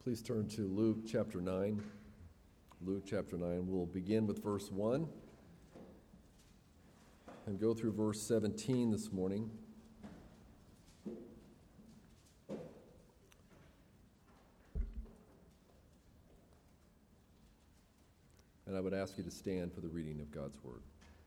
Please turn to Luke chapter 9. Luke chapter 9. We'll begin with verse 1 and go through verse 17 this morning. And I would ask you to stand for the reading of God's word.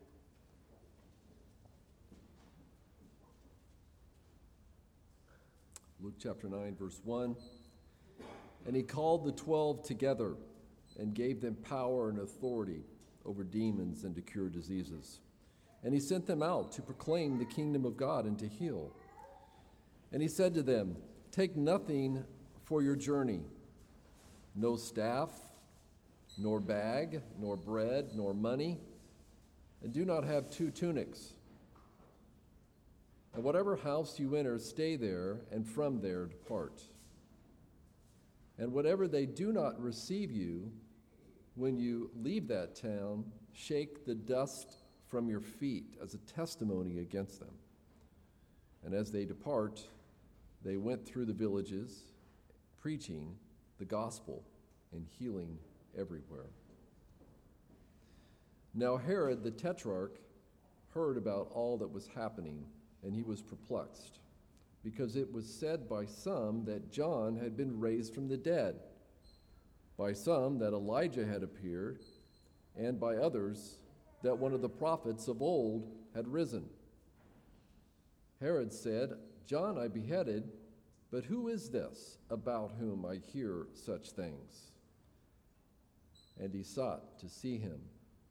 Luke chapter 9, verse 1. And he called the 12 together and gave them power and authority over demons and to cure diseases. And he sent them out to proclaim the kingdom of God and to heal. And he said to them, "Take nothing for your journey, no staff, nor bag, nor bread, nor money, and do not have 2 tunics. And whatever house you enter, stay there, and from there depart. And whatever they do not receive you, when you leave that town, shake the dust from your feet as a testimony against them." And as they depart, they went through the villages, preaching the gospel and healing everywhere. Now Herod the Tetrarch heard about all that was happening, and he was perplexed, because it was said by some that John had been raised from the dead, by some that Elijah had appeared, and by others that one of the prophets of old had risen. Herod said, "John I beheaded, but who is this about whom I hear such things?" And he sought to see him.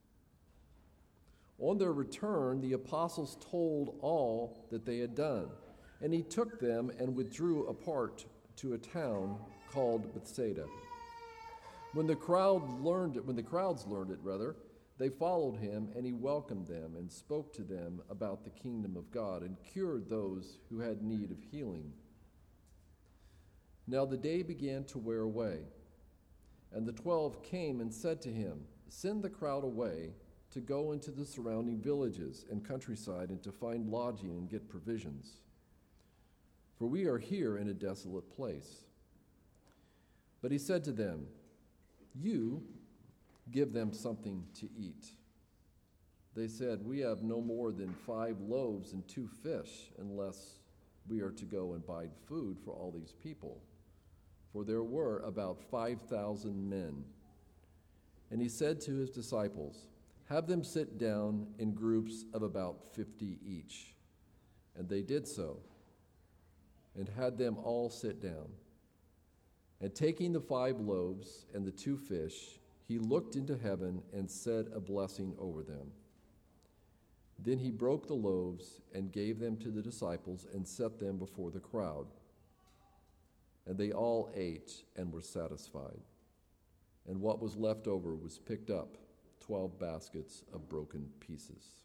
On their return, the apostles told all that they had done. And he took them and withdrew apart to a town called Bethsaida. When the crowds learned it, they followed him, and he welcomed them and spoke to them about the kingdom of God and cured those who had need of healing. Now the day began to wear away, and the 12 came and said to him, "Send the crowd away to go into the surrounding villages and countryside and to find lodging and get provisions. For we are here in a desolate place." But he said to them, "You give them something to eat." They said, "We have no more than 5 loaves and 2 fish, unless we are to go and buy food for all these people." For there were about 5,000 men. And he said to his disciples, "Have them sit down in groups of about 50 each." And they did so, and had them all sit down. And taking the 5 loaves and the 2 fish, he looked into heaven and said a blessing over them. Then he broke the loaves and gave them to the disciples and set them before the crowd. And they all ate and were satisfied. And what was left over was picked up, 12 baskets of broken pieces.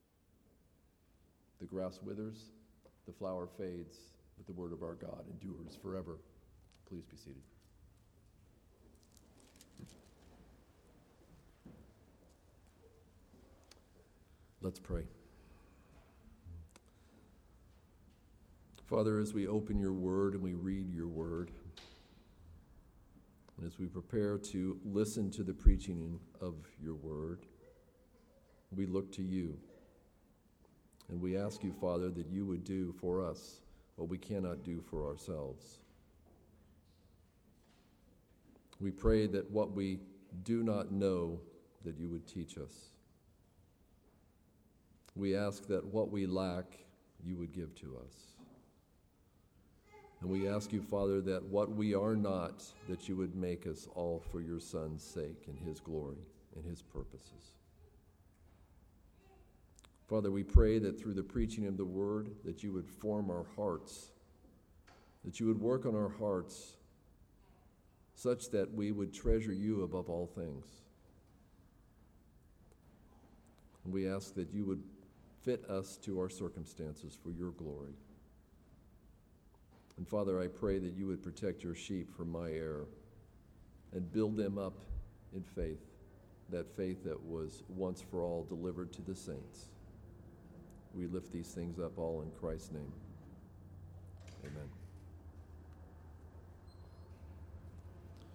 The grass withers, the flower fades, but the word of our God endures forever. Please be seated. Let's pray. Father, as we open your word and we read your word, and as we prepare to listen to the preaching of your word, we look to you. And we ask you, Father, that you would do for us what we cannot do for ourselves. We pray that what we do not know, that you would teach us. We ask that what we lack, you would give to us. And we ask you, Father, that what we are not, that you would make us all for your Son's sake and his glory and his purposes. Father, we pray that through the preaching of the word, that you would form our hearts, that you would work on our hearts such that we would treasure you above all things. And we ask that you would fit us to our circumstances for your glory. And Father, I pray that you would protect your sheep from my error and build them up in faith, that faith that was once for all delivered to the saints. We lift these things up all in Christ's name. Amen.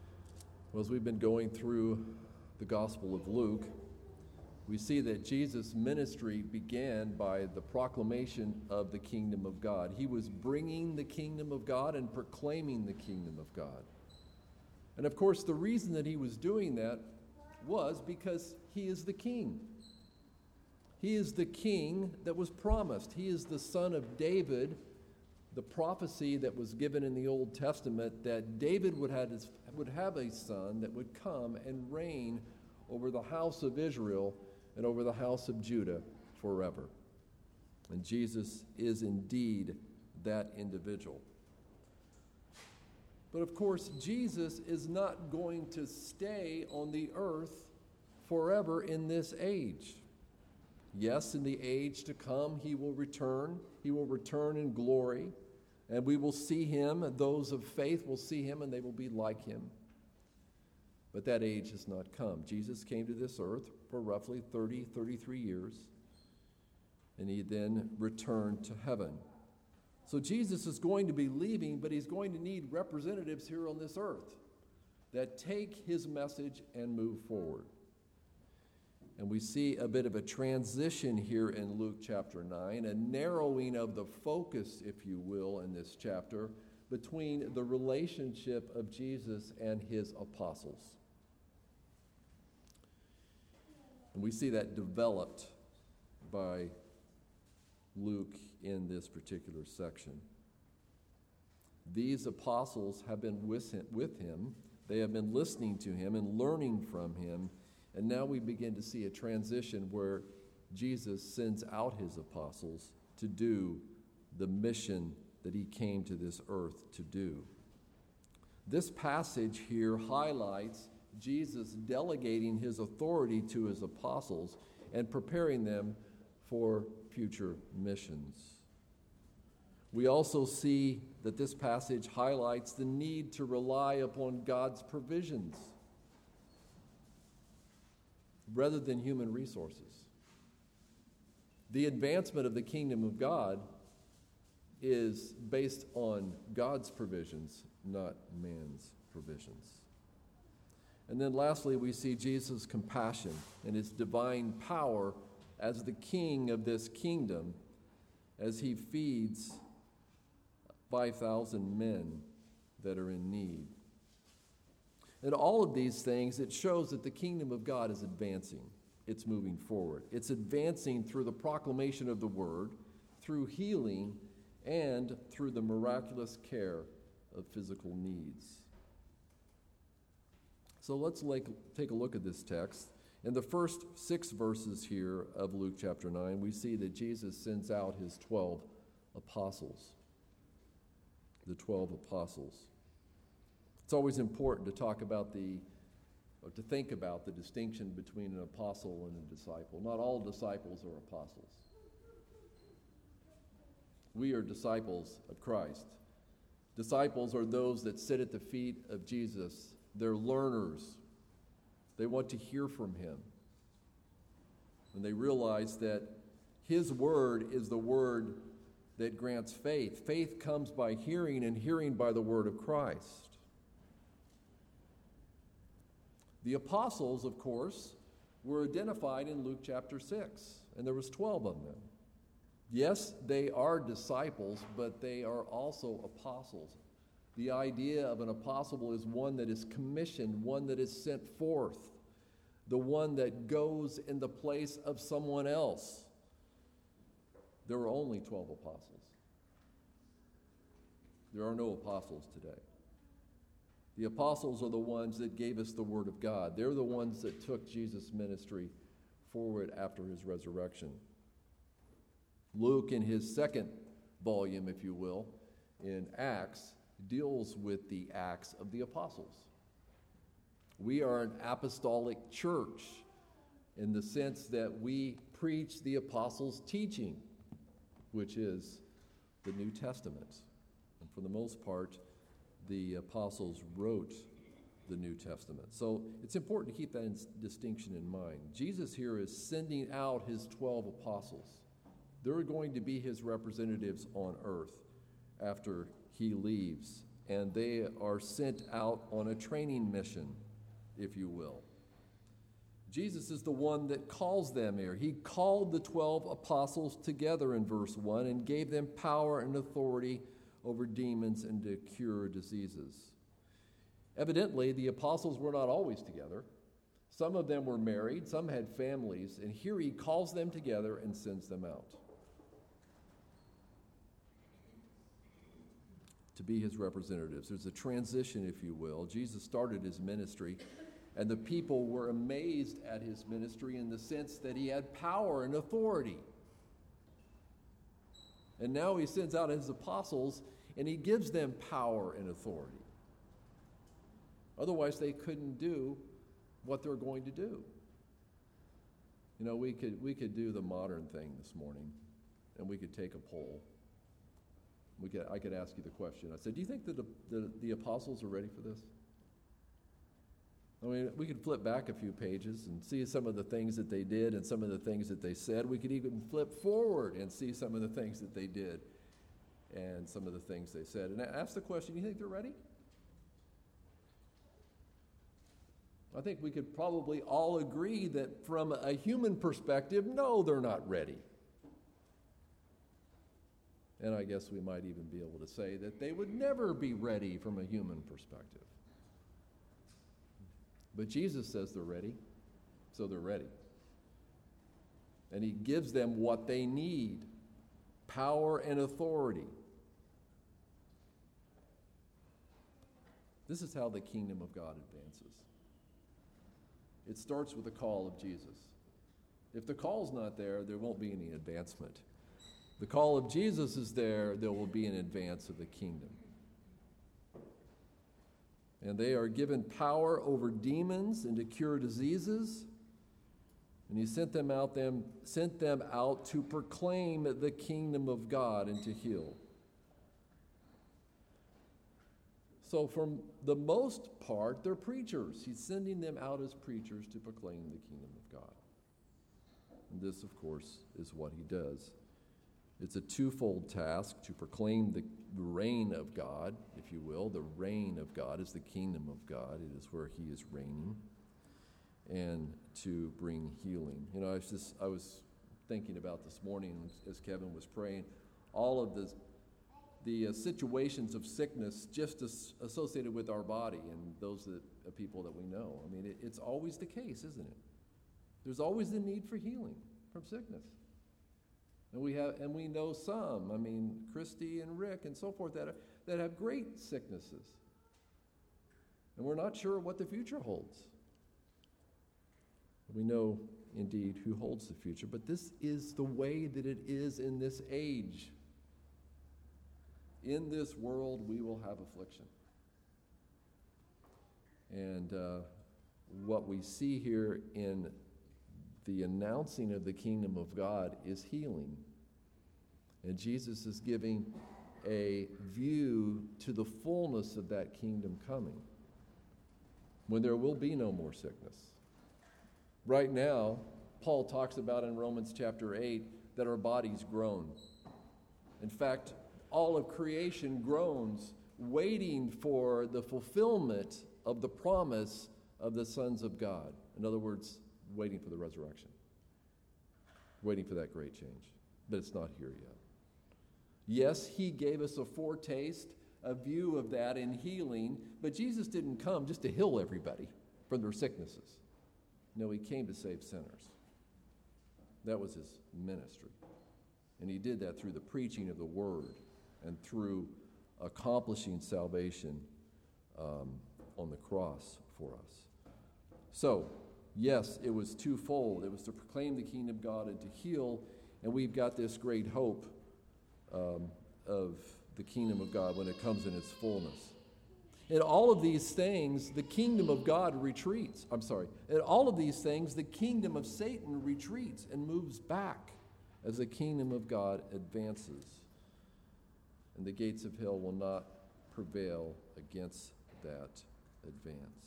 Well, as we've been going through the Gospel of Luke, we see that Jesus' ministry began by the proclamation of the kingdom of God. He was bringing the kingdom of God and proclaiming the kingdom of God. And of course, the reason that he was doing that was because he is the king. He is the king that was promised. He is the son of David. The prophecy that was given in the Old Testament that David would have a son that would come and reign over the house of Israel and over the house of Judah forever. And Jesus is indeed that individual. But of course, Jesus is not going to stay on the earth forever in this age. Yes, in the age to come, he will return. He will return in glory, and we will see him. Those of faith will see him, and they will be like him. But that age has not come. Jesus came to this earth for roughly 33 years, and he then returned to heaven. So Jesus is going to be leaving, but he's going to need representatives here on this earth that take his message and move forward. And we see a bit of a transition here in Luke chapter 9, a narrowing of the focus, if you will, in this chapter between the relationship of Jesus and his apostles. And we see that developed by Luke in this particular section. These apostles have been with him. They have been listening to him and learning from him. And now we begin to see a transition where Jesus sends out his apostles to do the mission that he came to this earth to do. This passage here highlights Jesus delegating his authority to his apostles and preparing them for future missions. We also see that this passage highlights the need to rely upon God's provisions rather than human resources. The advancement of the kingdom of God is based on God's provisions, not man's provisions. And then lastly, we see Jesus' compassion and his divine power as the king of this kingdom as he feeds 5,000 men that are in need. And all of these things, it shows that the kingdom of God is advancing. It's moving forward. It's advancing through the proclamation of the word, through healing, and through the miraculous care of physical needs. So let's take a look at this text. In the first 6 verses here of Luke chapter 9, we see that Jesus sends out his 12 apostles. The 12 apostles. It's always important to to think about the distinction between an apostle and a disciple. Not all disciples are apostles. We are disciples of Christ. Disciples are those that sit at the feet of Jesus. They're learners. They want to hear from him. And they realize that his word is the word that grants faith. Faith comes by hearing, and hearing by the word of Christ. The apostles, of course, were identified in Luke chapter 6, and there was 12 of them. Yes, they are disciples, but they are also apostles. The idea of an apostle is one that is commissioned, one that is sent forth, the one that goes in the place of someone else. There were only 12 apostles. There are no apostles today. The apostles are the ones that gave us the word of God. They're the ones that took Jesus' ministry forward after his resurrection. Luke, in his second volume, if you will, in Acts, deals with the Acts of the apostles. We are an apostolic church in the sense that we preach the apostles' teaching, which is the New Testament. And for the most part, the apostles wrote the New Testament. So it's important to keep that distinction in mind. Jesus here is sending out his 12 apostles. They're going to be his representatives on earth after he leaves. And they are sent out on a training mission. if you will. Jesus is the one that calls them here. He called the 12 apostles together in verse 1 and gave them power and authority over demons and to cure diseases. Evidently, the apostles were not always together. Some of them were married, some had families, and here he calls them together and sends them out to be his representatives. There's a transition, if you will. Jesus started his ministry, and the people were amazed at his ministry in the sense that he had power and authority. And now he sends out his apostles, and he gives them power and authority. Otherwise, they couldn't do what they're going to do. You know, we could do the modern thing this morning, and we could take a poll. I could ask you the question. I said, do you think that the apostles are ready for this? I mean, we could flip back a few pages and see some of the things that they did and some of the things that they said. We could even flip forward and see some of the things that they did and some of the things they said. And ask the question, do you think they're ready? I think we could probably all agree that from a human perspective, no, they're not ready. And I guess we might even be able to say that they would never be ready from a human perspective. But Jesus says they're ready, so they're ready. And he gives them what they need, power and authority. This is how the kingdom of God advances. It starts with the call of Jesus. If the call's not there, there won't be any advancement. The call of Jesus is there, there will be an advance of the kingdom. And they are given power over demons and to cure diseases. And he sent them out to proclaim the kingdom of God and to heal. So for the most part, they're preachers. He's sending them out as preachers to proclaim the kingdom of God. And this, of course, is what he does. It's a twofold task to proclaim the reign of God, if you will. The reign of God is the kingdom of God. It is where he is reigning. And to bring healing. You know, I was thinking about this morning as Kevin was praying, all of the situations of sickness just associated with our body and those people that we know. I mean, it's always the case, isn't it? There's always the need for healing from sickness. And we know some, I mean, Christy and Rick and so forth, that have great sicknesses. And we're not sure what the future holds. We know, indeed, who holds the future. But this is the way that it is in this age. In this world, we will have affliction. And what we see here in the announcing of the kingdom of God is healing. And Jesus is giving a view to the fullness of that kingdom coming, when there will be no more sickness. Right now, Paul talks about in Romans chapter 8 that our bodies groan. In fact, all of creation groans, waiting for the fulfillment of the promise of the sons of God. In other words, waiting for the resurrection, waiting for that great change. But it's not here yet. Yes, he gave us a foretaste, a view of that in healing, but Jesus didn't come just to heal everybody from their sicknesses. No, he came to save sinners. That was his ministry. And he did that through the preaching of the word and through accomplishing salvation on the cross for us. So, yes, it was twofold. It was to proclaim the kingdom of God and to heal, and we've got this great hope of the kingdom of God when it comes in its fullness. In all of these things, the kingdom of God retreats. In all of these things, the kingdom of Satan retreats and moves back as the kingdom of God advances. And the gates of hell will not prevail against that advance.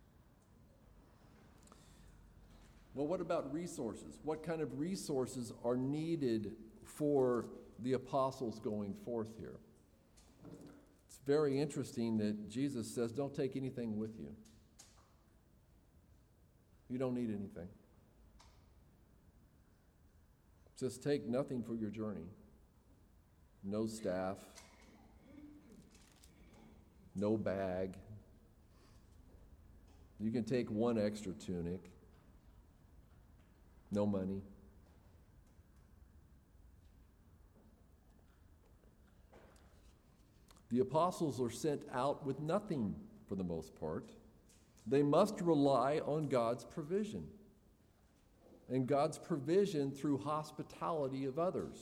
Well, what about resources? What kind of resources are needed for the apostles going forth here? It's very interesting that Jesus says, don't take anything with you. You don't need anything. Just take nothing for your journey. No staff, no bag. You can take one extra tunic. No money. The apostles are sent out with nothing for the most part. They must rely on God's provision. And God's provision through hospitality of others.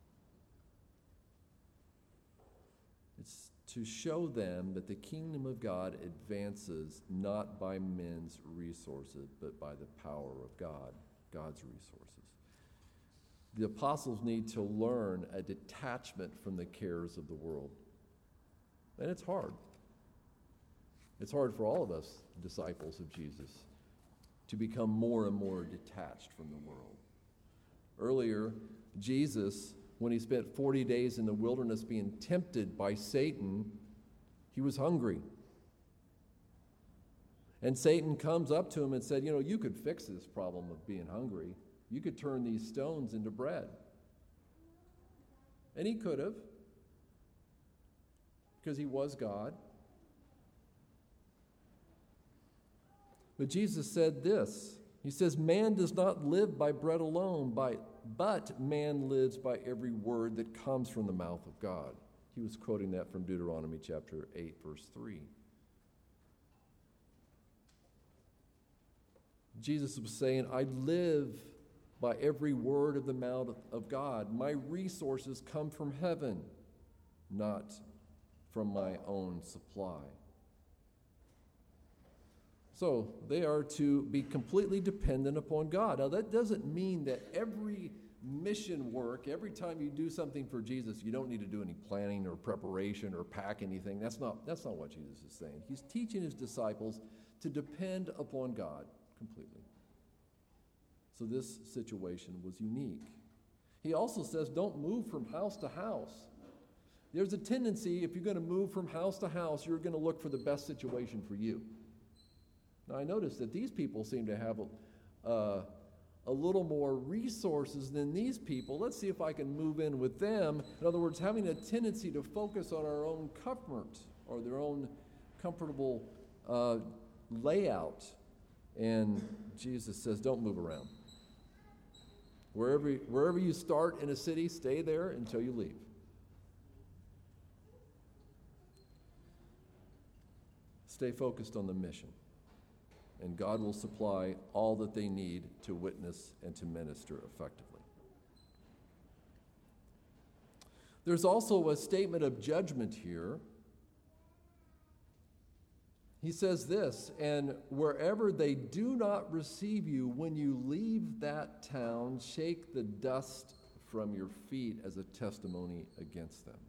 It's to show them that the kingdom of God advances not by men's resources, but by the power of God, God's resources. The apostles need to learn a detachment from the cares of the world. And it's hard. It's hard for all of us, disciples of Jesus, to become more and more detached from the world. Earlier, Jesus, when he spent 40 days in the wilderness being tempted by Satan, he was hungry. And Satan comes up to him and said, you could fix this problem of being hungry. You could turn these stones into bread. And he could have, because he was God. But Jesus said this. He says, man does not live by bread alone, but man lives by every word that comes from the mouth of God. He was quoting that from Deuteronomy chapter 8, verse 3. Jesus was saying, I live by every word of the mouth of God. My resources come from heaven, not from my own supply. So they are to be completely dependent upon God. Now that doesn't mean that every mission work, every time you do something for Jesus, you don't need to do any planning or preparation or pack anything. That's not what Jesus is saying. He's teaching his disciples to depend upon God completely. So this situation was unique. He also says, don't move from house to house. There's a tendency, if you're going to move from house to house, you're going to look for the best situation for you. Now, I noticed that these people seem to have a little more resources than these people. Let's see if I can move in with them. In other words, having a tendency to focus on our own comfort or their own comfortable layout. And Jesus says, don't move around. Wherever you start in a city, stay there until you leave. Stay focused on the mission, and God will supply all that they need to witness and to minister effectively. There's also a statement of judgment here. He says this, and wherever they do not receive you, when you leave that town, shake the dust from your feet as a testimony against them.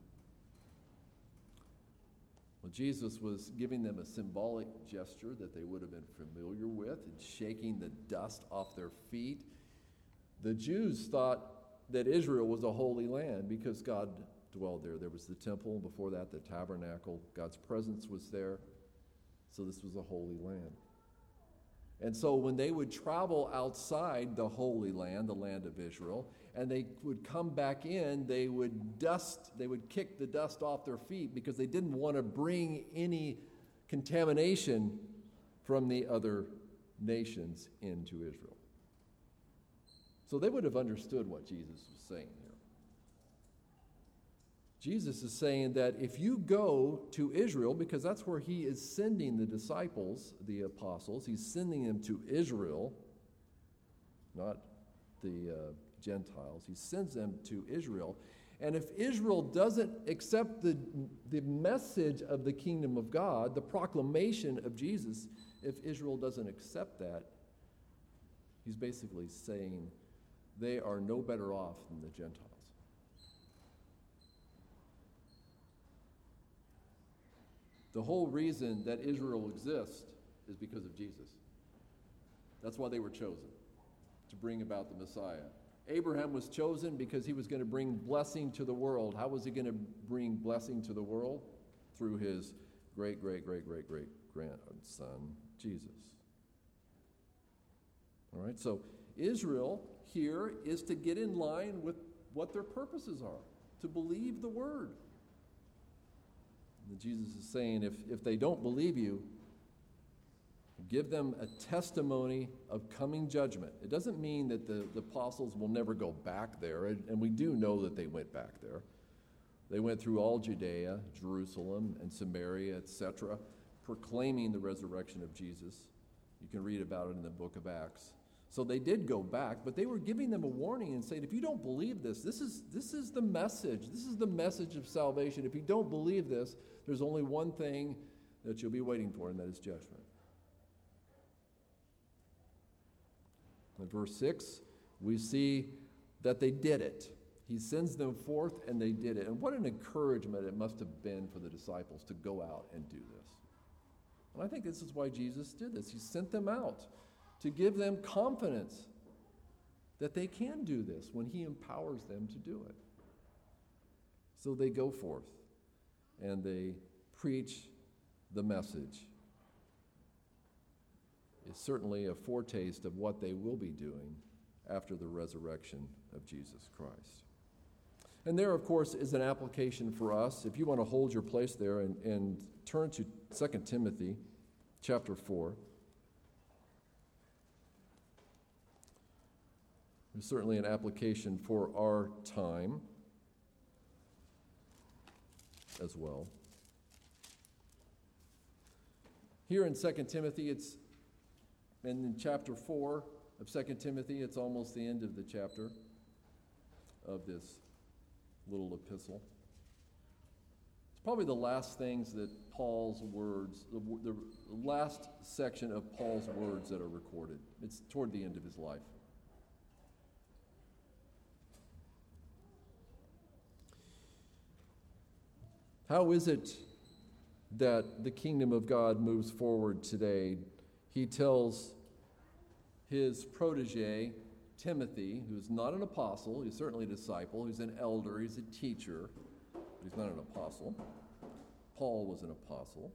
Well, Jesus was giving them a symbolic gesture that they would have been familiar with, and shaking the dust off their feet. The Jews thought that Israel was a holy land because God dwelled there. There was the temple, before that the tabernacle. God's presence was there. So this was a holy land. And so when they would travel outside the Holy Land, the land of Israel, and they would come back in, they would kick the dust off their feet because they didn't want to bring any contamination from the other nations into Israel. So they would have understood what Jesus was saying here. Jesus is saying that if you go to Israel, because that's where he is sending the disciples, the apostles, he's sending them to Israel, not the Gentiles. He sends them to Israel. And if Israel doesn't accept the message of the kingdom of God, the proclamation of Jesus, if Israel doesn't accept that, he's basically saying they are no better off than the Gentiles. The whole reason that Israel exists is because of Jesus. That's why they were chosen, to bring about the Messiah. Abraham was chosen because he was going to bring blessing to the world. How was he going to bring blessing to the world? Through his great-great-great-great-great grandson, Jesus. All right, so Israel here is to get in line with what their purposes are, to believe the word. And Jesus is saying, if they don't believe you, give them a testimony of coming judgment. It doesn't mean that the apostles will never go back there, and we do know that they went back there. They went through all Judea, Jerusalem, and Samaria, etc., proclaiming the resurrection of Jesus. You can read about it in the book of Acts. So they did go back, but they were giving them a warning and saying, if you don't believe this is the message. This is the message of salvation. If you don't believe this, there's only one thing that you'll be waiting for, and that is judgment. In verse 6, we see that they did it. He sends them forth, and they did it. And what an encouragement it must have been for the disciples to go out and do this. And I think this is why Jesus did this. He sent them out to give them confidence that they can do this when he empowers them to do it. So they go forth, and they preach the message. It's certainly a foretaste of what they will be doing after the resurrection of Jesus Christ. And there, of course, is an application for us. If you want to hold your place there and turn to 2 Timothy chapter 4. There's certainly an application for our time as well. Here in 2 Timothy, and in chapter 4 of 2 Timothy, it's almost the end of the chapter of this little epistle. It's probably the last things that Paul's words, the last section of Paul's words that are recorded. It's toward the end of his life. How is it that the kingdom of God moves forward today? He tells his protege, Timothy, who's not an apostle, he's certainly a disciple, he's an elder, he's a teacher, but he's not an apostle. Paul was an apostle.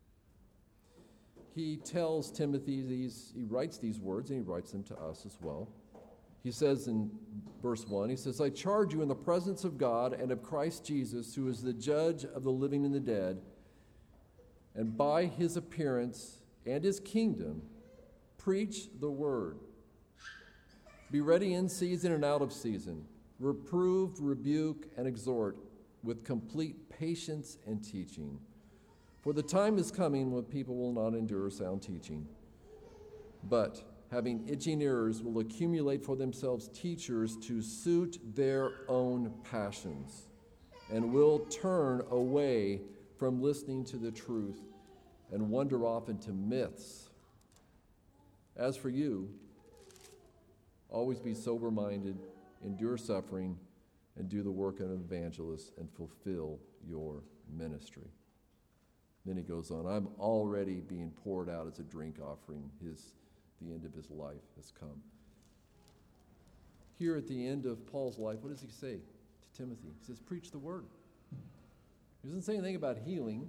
He tells Timothy, he writes these words, and he writes them to us as well. He says in verse 1, he says, I charge you in the presence of God and of Christ Jesus, who is the judge of the living and the dead, and by his appearance and his kingdom, preach the word. Be ready in season and out of season. Reprove, rebuke, and exhort with complete patience and teaching. For the time is coming when people will not endure sound teaching, but having itching ears will accumulate for themselves teachers to suit their own passions, and will turn away from listening to the truth and wander off into myths. As for you, always be sober-minded, endure suffering, and do the work of an evangelist, and fulfill your ministry. Then he goes on, I'm already being poured out as a drink offering. The end of his life has come. Here at the end of Paul's life, what does he say to Timothy? He says, preach the word. He doesn't say anything about healing.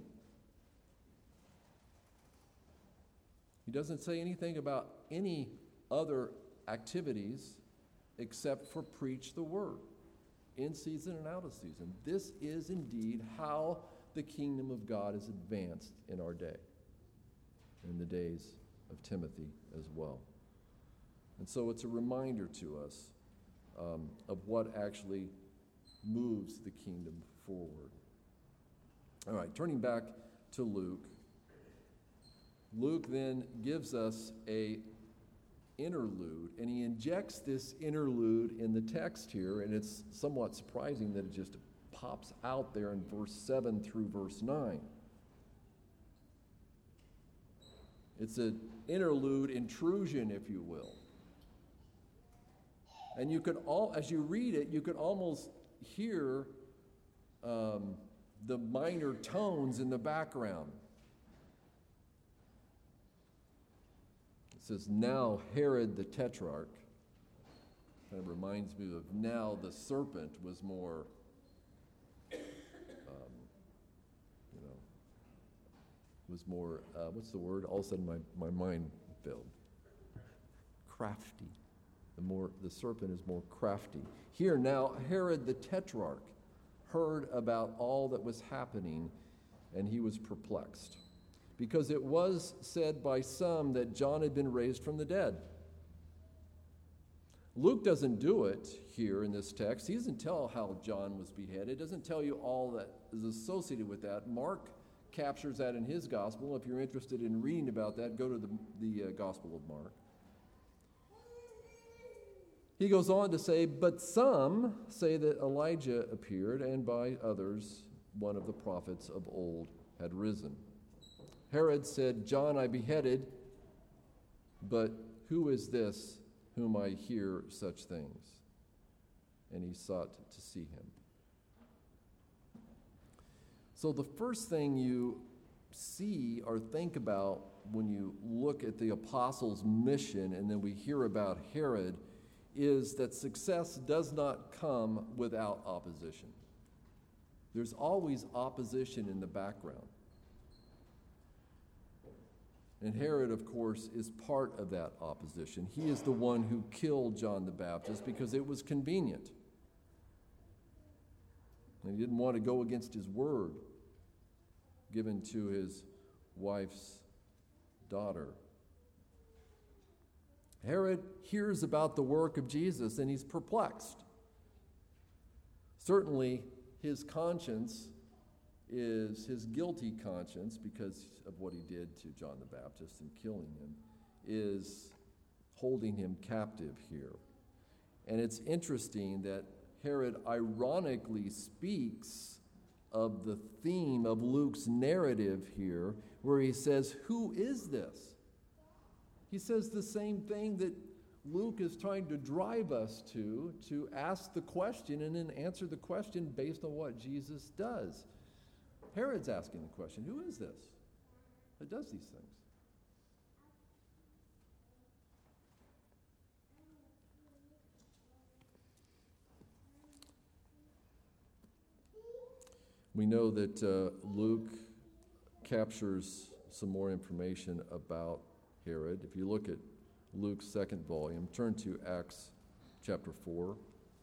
He doesn't say anything about any other activities except for preach the word in season and out of season. This is indeed how the kingdom of God is advanced in our day, in the days of Timothy as well. And so it's a reminder to us of what actually moves the kingdom forward. All right, turning back to Luke. Luke then gives us a interlude, and he injects this interlude in the text here, and it's somewhat surprising that it just pops out there in verse 7 through verse 9. It's an interlude intrusion, if you will. And you could as you read it, you could almost hear the minor tones in the background. It says, now Herod the Tetrarch. Kind of reminds me of now the serpent was more, what's the word? All of a sudden my mind failed. crafty. The serpent is more crafty. Here now, Herod the Tetrarch heard about all that was happening, and he was perplexed, because it was said by some that John had been raised from the dead. Luke doesn't do it here in this text. He doesn't tell how John was beheaded. It doesn't tell you all that is associated with that. Mark captures that in his gospel. If you're interested in reading about that, go to the Gospel of Mark. He goes on to say, but some say that Elijah appeared, and by others, one of the prophets of old had risen. Herod said, John I beheaded, but who is this whom I hear such things? And he sought to see him. So the first thing you see or think about when you look at the apostles' mission, and then we hear about Herod, is that success does not come without opposition. There's always opposition in the background. And Herod, of course, is part of that opposition. He is the one who killed John the Baptist because it was convenient. And he didn't want to go against his word given to his wife's daughter. Herod hears about the work of Jesus, and he's perplexed. Certainly, his conscience is his guilty conscience, because of what he did to John the Baptist and killing him, is holding him captive here. And it's interesting that Herod ironically speaks of the theme of Luke's narrative here, where he says, who is this? He says the same thing that Luke is trying to drive us to ask the question and then answer the question based on what Jesus does. Herod's asking the question, who is this that does these things? We know that Luke captures some more information about Herod. If you look at Luke's second volume, turn to Acts chapter 4.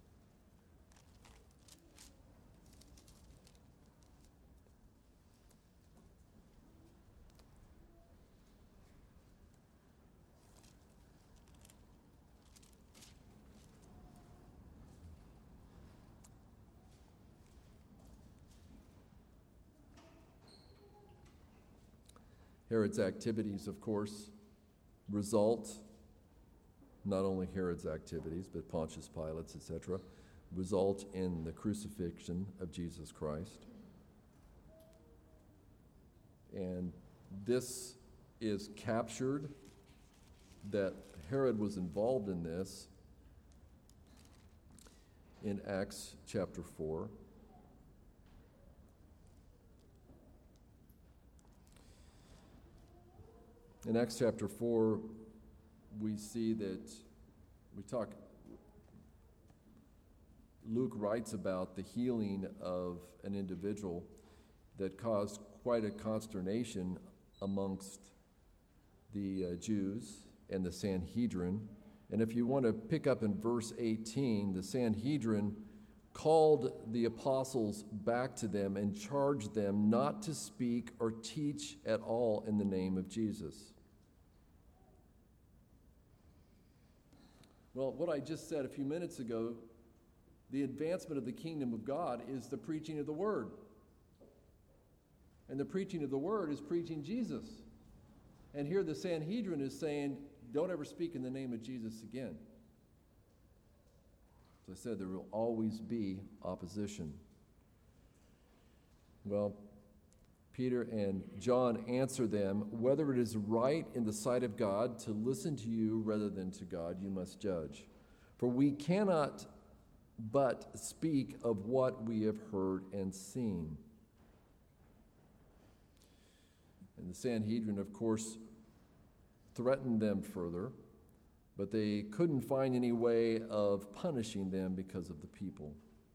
Herod's activities, of course, result, not only Herod's activities, but Pontius Pilate's, etc., result in the crucifixion of Jesus Christ. And this is captured, that Herod was involved in this, in Acts chapter 4. In Acts chapter 4, we see that Luke writes about the healing of an individual that caused quite a consternation amongst the Jews and the Sanhedrin. And if you want to pick up in verse 18, the Sanhedrin called the apostles back to them and charged them not to speak or teach at all in the name of Jesus. Well, what I just said a few minutes ago, the advancement of the kingdom of God is the preaching of the word. And the preaching of the word is preaching Jesus. And here the Sanhedrin is saying, don't ever speak in the name of Jesus again. As I said, there will always be opposition. Well, Peter and John answer them, whether it is right in the sight of God to listen to you rather than to God, you must judge. For we cannot but speak of what we have heard and seen. And the Sanhedrin, of course, threatened them further, but they couldn't find any way of punishing them because of the people.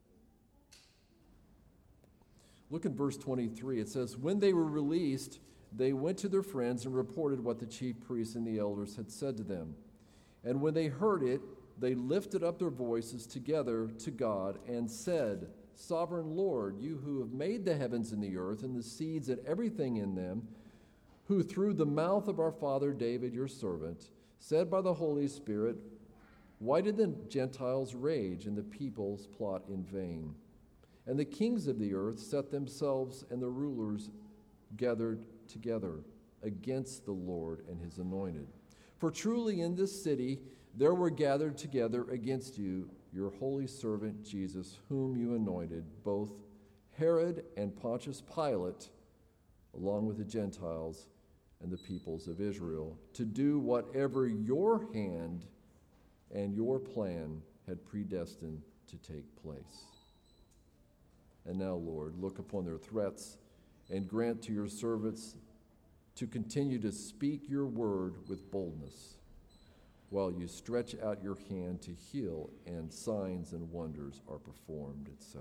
Look at verse 23. It says, when they were released, they went to their friends and reported what the chief priests and the elders had said to them. And when they heard it, they lifted up their voices together to God and said, Sovereign Lord, you who have made the heavens and the earth and the seas and everything in them, who through the mouth of our father David, your servant, said by the Holy Spirit, why did the Gentiles rage and the peoples plot in vain? And the kings of the earth set themselves, and the rulers gathered together against the Lord and his anointed. For truly in this city there were gathered together against you your holy servant Jesus, whom you anointed, both Herod and Pontius Pilate, along with the Gentiles and the peoples of Israel, to do whatever your hand and your plan had predestined to take place. And now, Lord, look upon their threats and grant to your servants to continue to speak your word with boldness, while you stretch out your hand to heal and signs and wonders are performed, etc.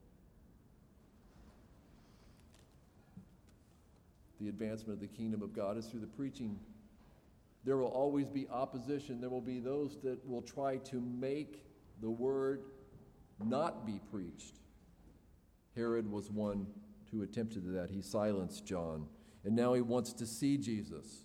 The advancement of the kingdom of God is through the preaching. There will always be opposition. There will be those that will try to make the word not be preached. Herod was one who attempted that. He silenced John, and now he wants to see Jesus.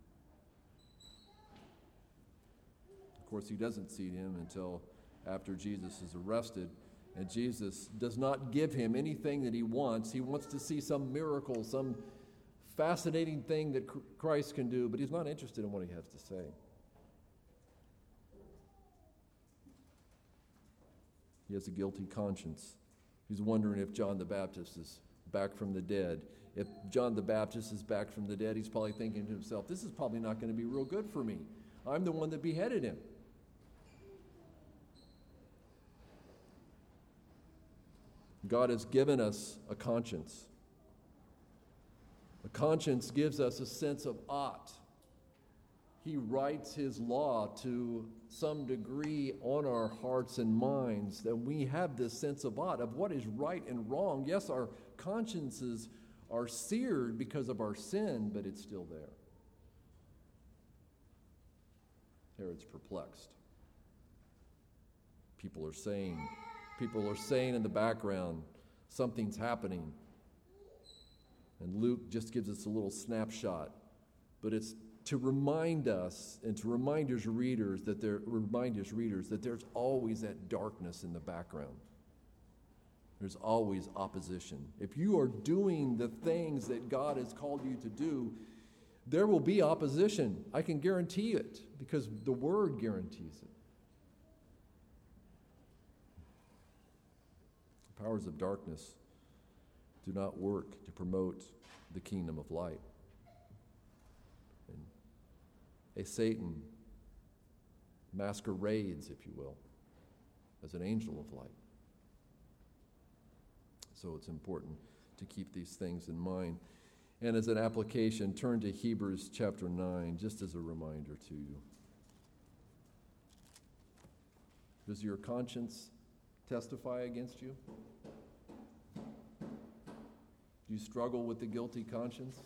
Of course, he doesn't see him until after Jesus is arrested, and Jesus does not give him anything that he wants. He wants to see some miracle, some fascinating thing that Christ can do, but he's not interested in what he has to say. He has a guilty conscience. He's wondering if John the Baptist is back from the dead. If John the Baptist is back from the dead, he's probably thinking to himself, this is probably not going to be real good for me. I'm the one that beheaded him. God has given us a conscience. A conscience gives us a sense of ought. He writes his law to some degree on our hearts and minds, that we have this sense of ought, of what is right and wrong. Yes, our consciences are seared because of our sin, but it's still there. Herod's perplexed. People are saying in the background, something's happening. And Luke just gives us a little snapshot, but it's to remind us and to remind his readers that there's always that darkness in the background. There's always opposition. If you are doing the things that God has called you to do, there will be opposition. I can guarantee it, because the Word guarantees it. The powers of darkness do not work to promote the kingdom of light. And Satan masquerades, if you will, as an angel of light. So it's important to keep these things in mind. And as an application, turn to Hebrews chapter 9, just as a reminder to you. Does your conscience testify against you? Do you struggle with the guilty conscience?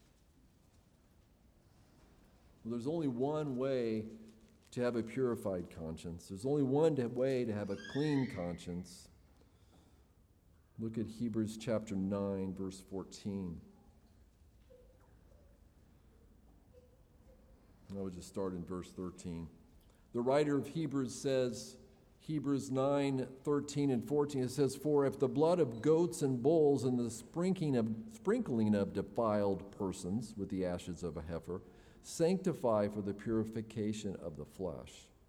Well, there's only one way to have a purified conscience. There's only one way to have a clean conscience. Look at Hebrews chapter 9, verse 14. I would just start in verse 13. The writer of Hebrews says, Hebrews 9, 13 and 14, it says, For if the blood of goats and bulls and the sprinkling of defiled persons with the ashes of a heifer sanctify for the purification of the flesh.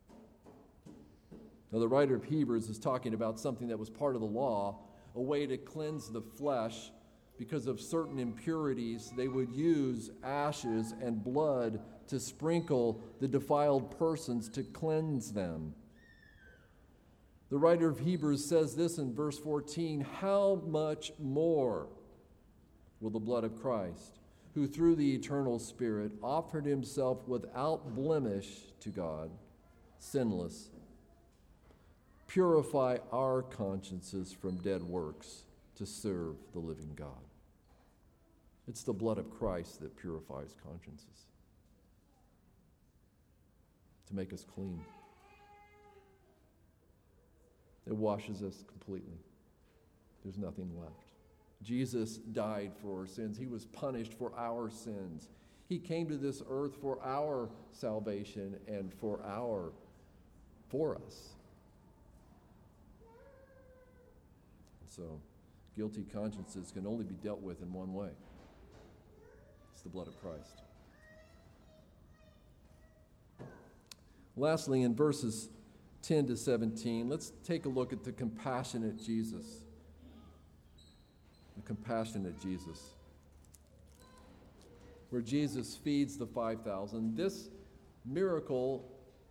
Now the writer of Hebrews is talking about something that was part of the law, a way to cleanse the flesh because of certain impurities. They would use ashes and blood to sprinkle the defiled persons to cleanse them. The writer of Hebrews says this in verse 14, How much more will the blood of Christ, who through the eternal Spirit offered himself without blemish to God, sinless, purify our consciences from dead works to serve the living God? It's the blood of Christ that purifies consciences. to make us clean. It washes us completely. There's nothing left. Jesus died for our sins. He was punished for our sins. He came to this earth for our salvation and for us. So, guilty consciences can only be dealt with in one way. It's the blood of Christ. Lastly, in verses 10 to 17, let's take a look at the compassionate Jesus. The compassionate Jesus. Where Jesus feeds the 5,000. This miracle,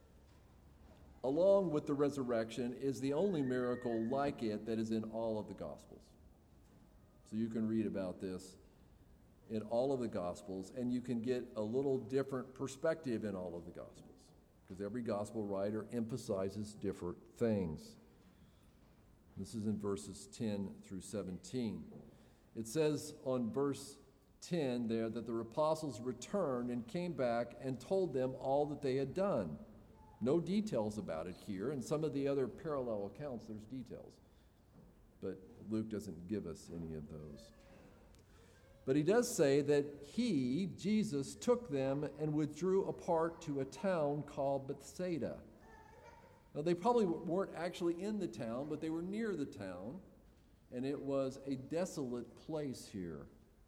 along with the resurrection, is the only miracle like it that is in all of the Gospels. So you can read about this in all of the Gospels, and you can get a little different perspective in all of the Gospels, because every Gospel writer emphasizes different things. This is in verses 10 through 17. It says on verse 10 there that the apostles returned and came back and told them all that they had done. No details about it here. In some of the other parallel accounts, there's details. But Luke doesn't give us any of those. But he does say that he, Jesus, took them and withdrew apart to a town called Bethsaida. Now, they probably weren't actually in the town, but they were near the town, and it was a desolate place here.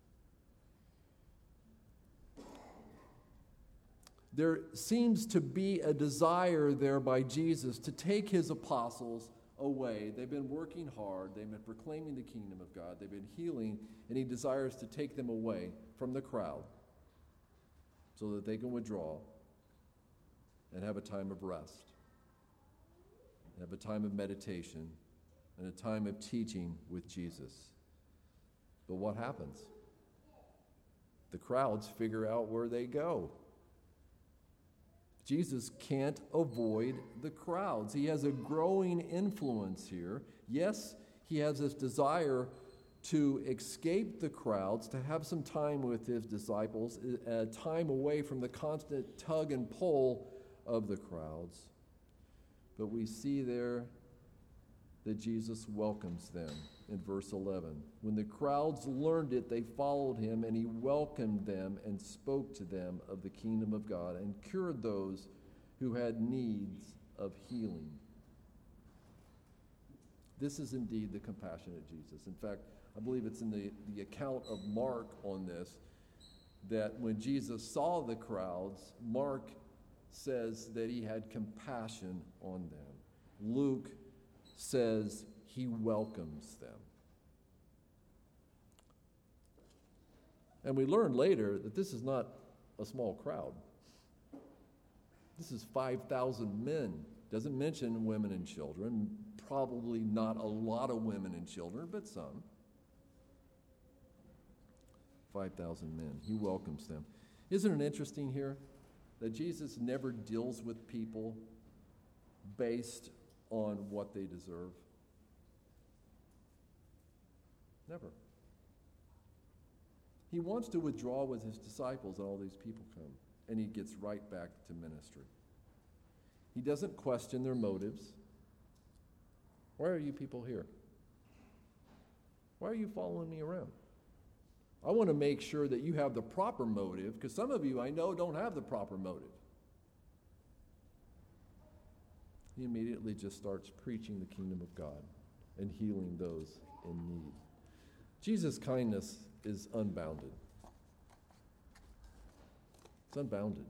There seems to be a desire there by Jesus to take his apostles away. They've been working hard. They've been proclaiming the kingdom of God. They've been healing, and he desires to take them away from the crowd so that they can withdraw and have a time of rest, have a time of meditation, and a time of teaching with Jesus. But what happens? The crowds figure out where they go. Jesus can't avoid the crowds. He has a growing influence here. Yes, he has this desire to escape the crowds, to have some time with his disciples, time away from the constant tug and pull of the crowds. But we see there that Jesus welcomes them in verse 11. When the crowds learned it, they followed him, and he welcomed them and spoke to them of the kingdom of God and cured those who had needs of healing. This is indeed the compassionate Jesus. In fact, I believe it's in the account of Mark on this, that when Jesus saw the crowds, Mark says that he had compassion on them. Luke says he welcomes them. And we learn later that this is not a small crowd. This is 5,000 men. Doesn't mention women and children. Probably not a lot of women and children, but some. 5,000 men. He welcomes them. Isn't it interesting here that Jesus never deals with people based on what they deserve? Never. He wants to withdraw with his disciples, and all these people come, and he gets right back to ministry. He doesn't question their motives. Why are you people here? Why are you following me around? I want to make sure that you have the proper motive, because some of you I know don't have the proper motive. He immediately just starts preaching the kingdom of God and healing those in need. Jesus' kindness is unbounded. It's unbounded.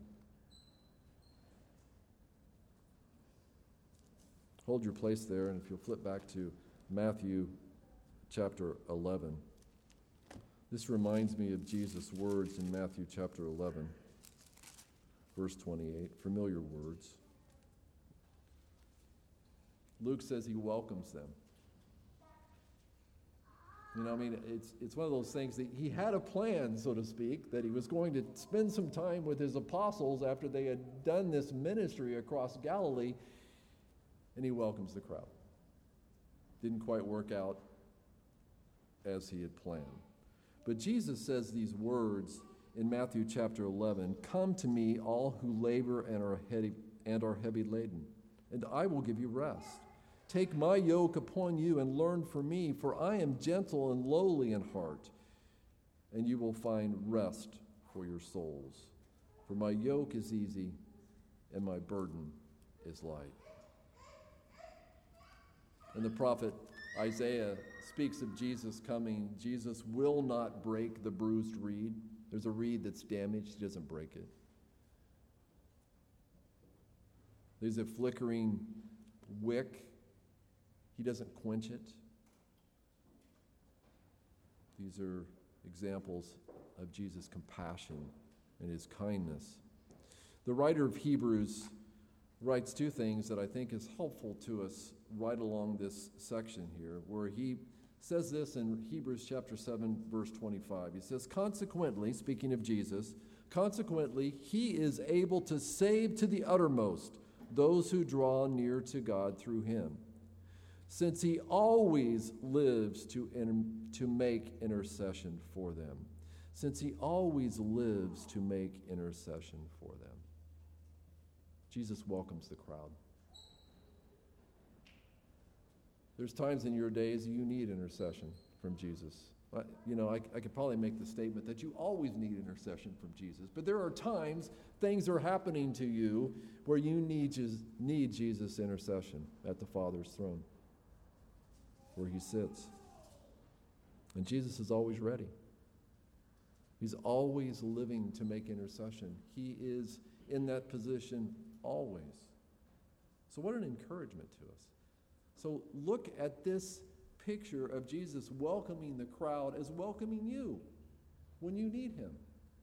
Hold your place there, and if you'll flip back to Matthew chapter 11. This reminds me of Jesus' words in Matthew chapter 11, verse 28, familiar words. Luke says he welcomes them. It's one of those things that he had a plan, so to speak, that he was going to spend some time with his apostles after they had done this ministry across Galilee, and he welcomes the crowd. Didn't quite work out as he had planned. But Jesus says these words in Matthew chapter 11, "Come to me, all who labor and are and are heavy laden, and I will give you rest. Take my yoke upon you and learn from me, for I am gentle and lowly in heart, and you will find rest for your souls. For my yoke is easy and my burden is light. And the prophet Isaiah speaks of Jesus coming. Jesus will not break the bruised reed. There's a reed that's damaged, he doesn't break it. There's a flickering wick, he doesn't quench it. These are examples of Jesus' compassion and his kindness. The writer of Hebrews writes two things that I think is helpful to us right along this section here, where he says this in Hebrews chapter 7, verse 25. He says, consequently, speaking of Jesus, consequently, he is able to save to the uttermost those who draw near to God through him, since he always lives to make intercession for them. Since he always lives to make intercession for them. Jesus welcomes the crowd. There's times in your days you need intercession from Jesus. I could probably make the statement that you always need intercession from Jesus, but there are times things are happening to you where you need Jesus' intercession at the Father's throne, where he sits. And Jesus is always ready. He's always living to make intercession. He is in that position always. So what an encouragement to us. So look at this picture of Jesus welcoming the crowd as welcoming you when you need him.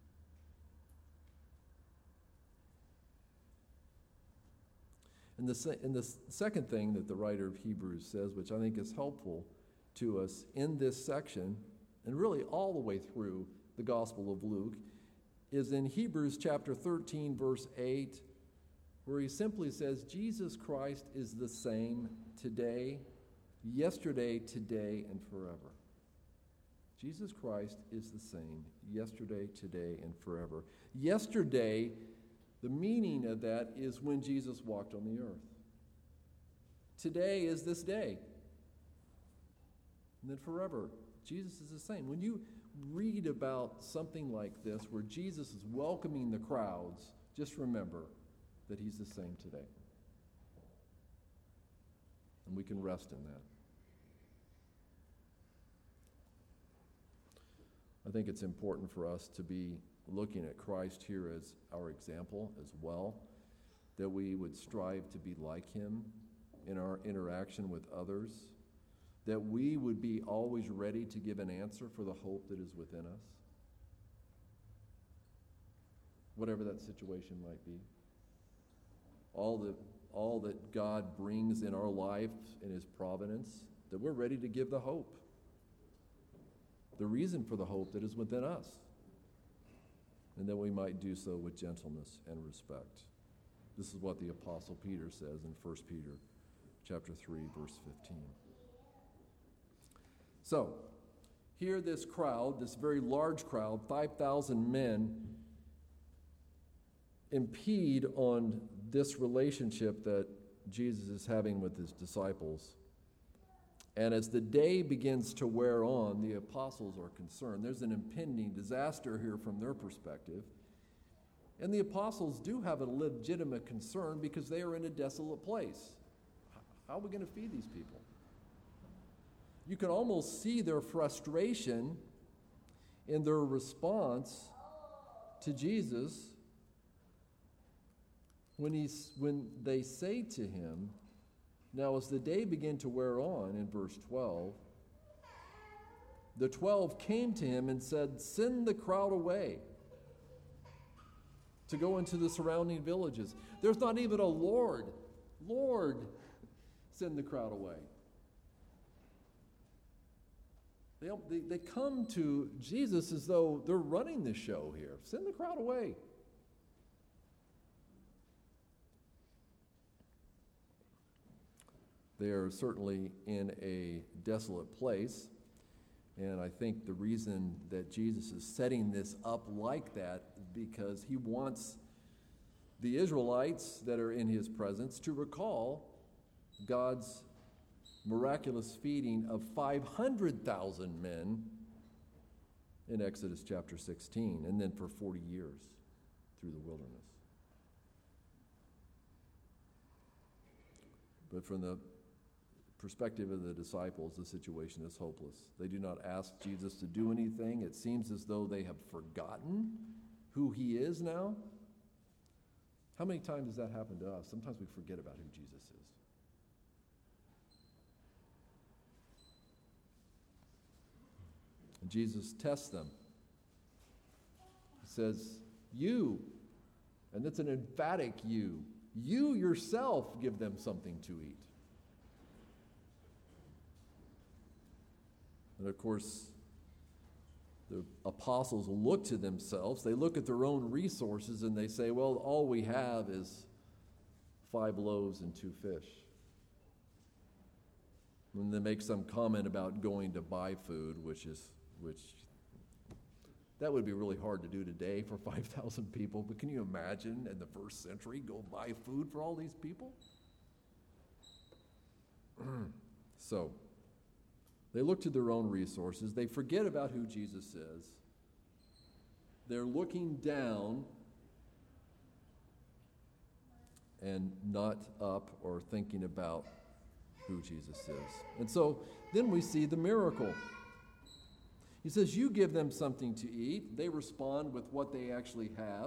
And the second thing that the writer of Hebrews says, which I think is helpful to us in this section, and really all the way through the Gospel of Luke, is in Hebrews chapter 13, verse 8, where he simply says, Jesus Christ is the same today, yesterday, today, and forever. Jesus Christ is the same yesterday, today, and forever. Yesterday, the meaning of that is when Jesus walked on the earth. Today is this day. And then forever, Jesus is the same. When you read about something like this, where Jesus is welcoming the crowds, just remember that he's the same today. And we can rest in that. I think it's important for us to be looking at Christ here as our example as well, that we would strive to be like him in our interaction with others, that we would be always ready to give an answer for the hope that is within us, whatever that situation might be. All that God brings in our life in his providence, that we're ready to give the hope, the reason for the hope that is within us, and that we might do so with gentleness and respect. This is what the Apostle Peter says in 1 Peter chapter 3, verse 15. So, here this crowd, this very large crowd, 5,000 men, impede on this relationship that Jesus is having with his disciples. And as the day begins to wear on, the apostles are concerned. There's an impending disaster here from their perspective. And the apostles do have a legitimate concern because they are in a desolate place. How are we going to feed these people? You can almost see their frustration in their response to Jesus when they say to him, now as the day began to wear on, in verse 12, the 12 came to him and said, send the crowd away to go into the surrounding villages. There's not even a Lord, send the crowd away. They come to Jesus as though they're running the show here. Send the crowd away. They are certainly in a desolate place, and I think the reason that Jesus is setting this up like that is because he wants the Israelites that are in his presence to recall God's miraculous feeding of 500,000 men in Exodus chapter 16, and then for 40 years through the wilderness. But from the perspective of the disciples, the situation is hopeless. They do not ask Jesus to do anything. It seems as though they have forgotten who he is now. How many times does that happen to us? Sometimes we forget about who Jesus is. And Jesus tests them. He says, you, and it's an emphatic you yourself give them something to eat. And of course, the apostles look to themselves. They look at their own resources and they say, well, all we have is 5 loaves and 2 fish. And they make some comment about going to buy food, which that would be really hard to do today for 5,000 people. But can you imagine in the first century, go buy food for all these people? So, they look to their own resources. They forget about who Jesus is. They're looking down and not up or thinking about who Jesus is. And so then we see the miracle. He says, you give them something to eat. They respond with what they actually have.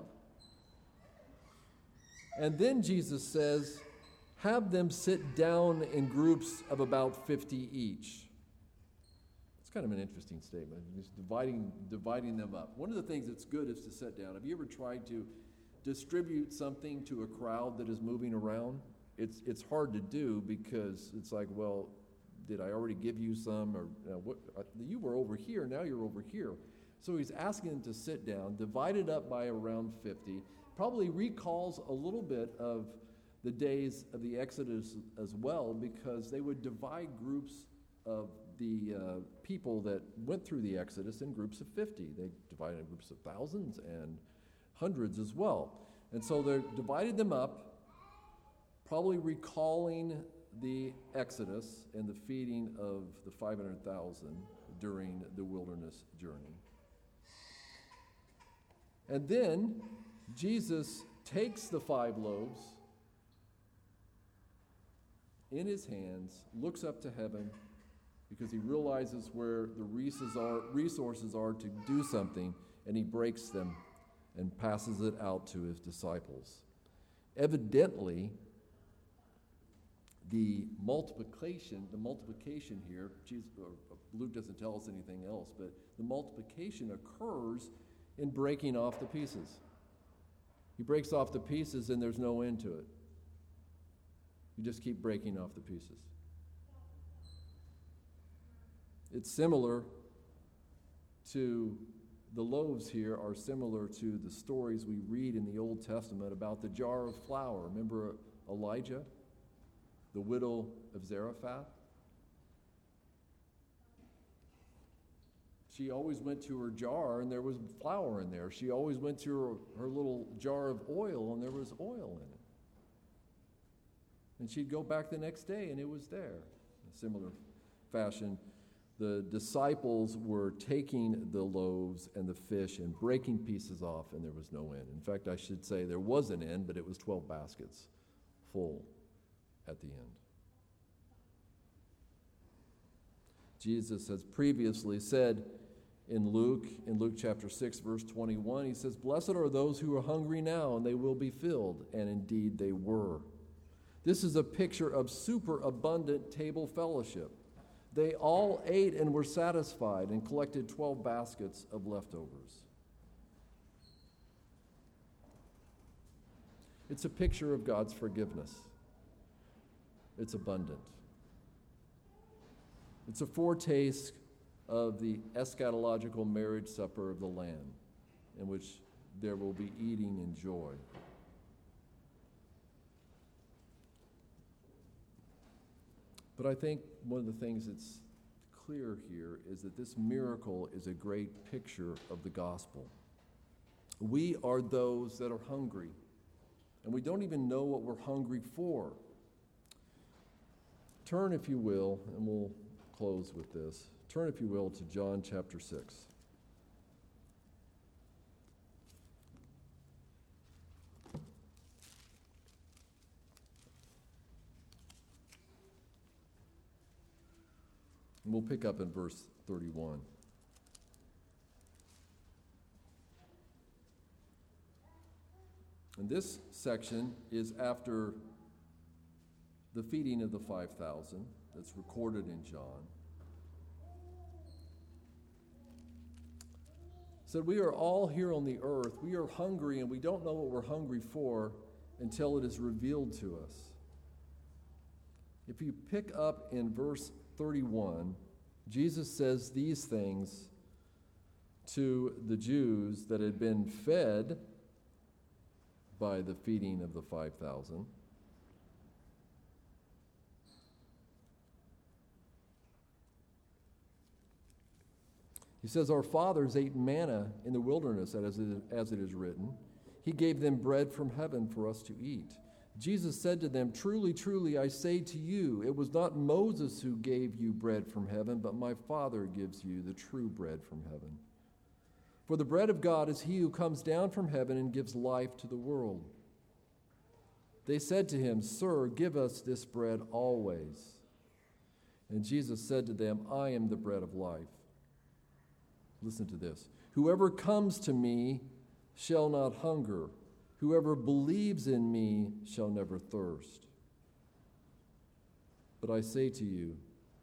And then Jesus says, have them sit down in groups of about 50 each. It's kind of an interesting statement, just dividing them up. One of the things that's good is to sit down. Have you ever tried to distribute something to a crowd that is moving around? It's hard to do because it's like, well, did I already give you some? Or you were over here, now you're over here. So he's asking them to sit down, divided up by around 50. Probably recalls a little bit of the days of the Exodus as well, because they would divide groups of the people that went through the Exodus in groups of 50. They divided in groups of thousands and hundreds as well. And so they divided them up, probably recalling the Exodus and the feeding of the 500,000 during the wilderness journey. And then Jesus takes the 5 loaves in his hands, looks up to heaven, because he realizes where the resources are to do something, and he breaks them and passes it out to his disciples. Evidently, the multiplication here, Luke doesn't tell us anything else, but the multiplication occurs in breaking off the pieces. He breaks off the pieces and there's no end to it. You just keep breaking off the pieces. It's similar to, the loaves here are similar to the stories we read in the Old Testament about the jar of flour. Remember Elijah? The widow of Zarephath. She always went to her jar and there was flour in there. She always went to her little jar of oil and there was oil in it. And she'd go back the next day and it was there. In a similar fashion, the disciples were taking the loaves and the fish and breaking pieces off, and there was no end. In fact, I should say there was an end, but it was 12 baskets full at the end. Jesus has previously said in Luke chapter 6, verse 21, he says, "Blessed are those who are hungry now, and they will be filled." And indeed they were. This is a picture of superabundant table fellowship. They all ate and were satisfied and collected 12 baskets of leftovers. It's a picture of God's forgiveness. It's abundant. It's a foretaste of the eschatological marriage supper of the Lamb, in which there will be eating and joy. But I think one of the things that's clear here is that this miracle is a great picture of the gospel. We are those that are hungry. and we don't even know what we're hungry for. Turn, if you will, and we'll close with this. Turn, if you will, to John chapter 6. And we'll pick up in verse 31. And this section is after the feeding of the 5,000 that's recorded in John. So we are all here on the earth. We are hungry, and we don't know what we're hungry for until it is revealed to us. If you pick up in verse 31, Jesus says these things to the Jews that had been fed by the feeding of the 5,000. He says, "Our fathers ate manna in the wilderness, as it is written. He gave them bread from heaven for us to eat." Jesus said to them, "Truly, truly, I say to you, it was not Moses who gave you bread from heaven, but my Father gives you the true bread from heaven. For the bread of God is he who comes down from heaven and gives life to the world." They said to him, "Sir, give us this bread always." And Jesus said to them, "I am the bread of life." Listen to this. "Whoever comes to me shall not hunger. Whoever believes in me shall never thirst. But I say to you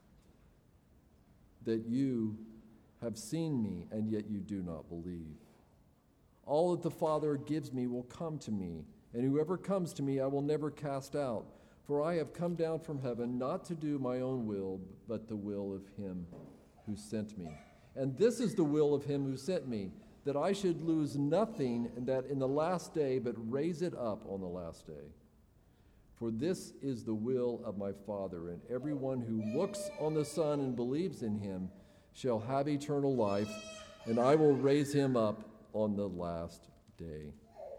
that you have seen me, and yet you do not believe. All that the Father gives me will come to me, and whoever comes to me I will never cast out. For I have come down from heaven not to do my own will, but the will of him who sent me. And this is the will of him who sent me, that I should lose nothing, and that in the last day, but raise it up on the last day. For this is the will of my Father, and everyone who looks on the Son and believes in him shall have eternal life, and I will raise him up on the last day."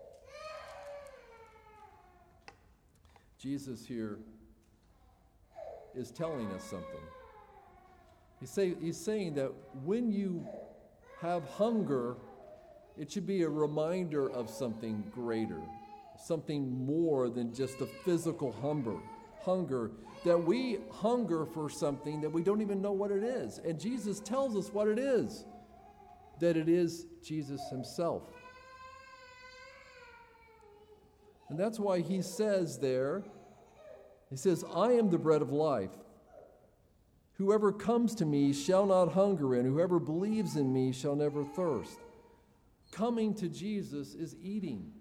Jesus here is telling us something. He's saying that when you have hunger, it should be a reminder of something greater, something more than just a physical hunger, that we hunger for something that we don't even know what it is. And Jesus tells us what it is, that it is Jesus himself. And that's why he says there, he says, "I am the bread of life. Whoever comes to me shall not hunger, and whoever believes in me shall never thirst." Coming to Jesus is eating.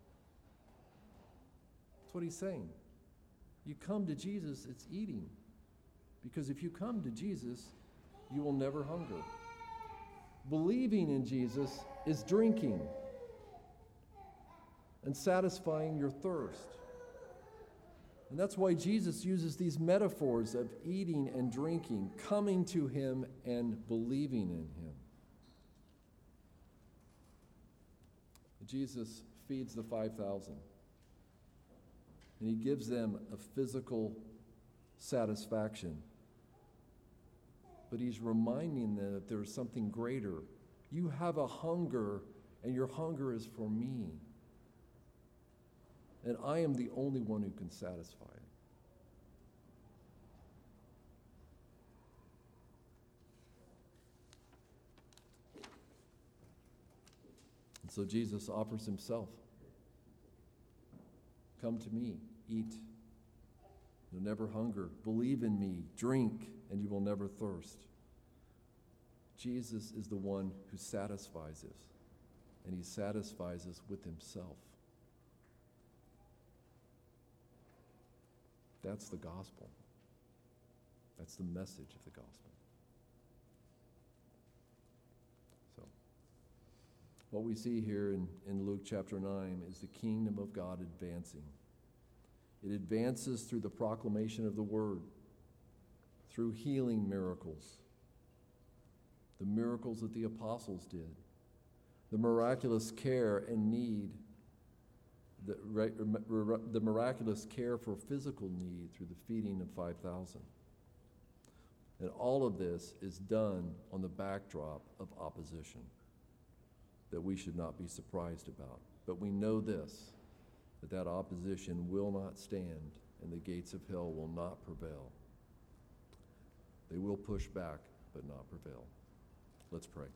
That's what he's saying. You come to Jesus, it's eating. Because if you come to Jesus, you will never hunger. Believing in Jesus is drinking and satisfying your thirst. And that's why Jesus uses these metaphors of eating and drinking, coming to him and believing in him. Jesus feeds the 5,000, and he gives them a physical satisfaction. But he's reminding them that there's something greater. You have a hunger, and your hunger is for me. And I am the only one who can satisfy it. And so Jesus offers himself. Come to me, eat. You'll never hunger. Believe in me, drink, and you will never thirst. Jesus is the one who satisfies us, and he satisfies us with himself. That's the gospel. That's the message of the gospel. So, what we see here in Luke chapter 9 is the kingdom of God advancing. It advances through the proclamation of the word, through healing miracles, the miracles that the apostles did, the miraculous care and need the miraculous care for physical need through the feeding of 5,000. And all of this is done on the backdrop of opposition that we should not be surprised about. But we know this, that opposition will not stand and the gates of hell will not prevail. They will push back, but not prevail. Let's pray.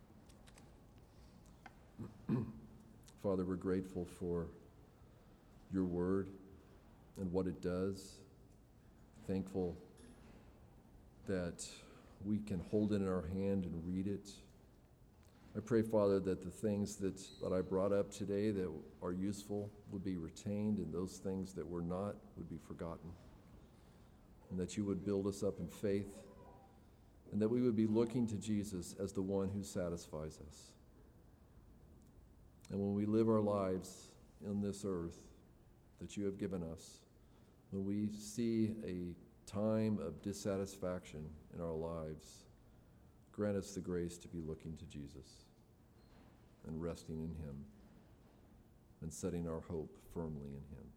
Father, we're grateful for your word and what it does. Thankful that we can hold it in our hand and read it. I pray, Father, that the things that I brought up today that are useful would be retained, and those things that were not would be forgotten. And that you would build us up in faith, and that we would be looking to Jesus as the one who satisfies us. And when we live our lives in this earth that you have given us, when we see a time of dissatisfaction in our lives, grant us the grace to be looking to Jesus and resting in him and setting our hope firmly in him.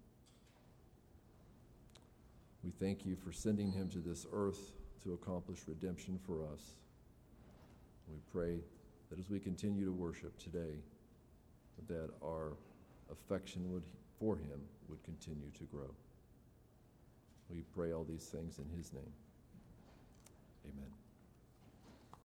We thank you for sending him to this earth to accomplish redemption for us. We pray that as we continue to worship today, that our affection for him would continue to grow. We pray all these things in his name. Amen.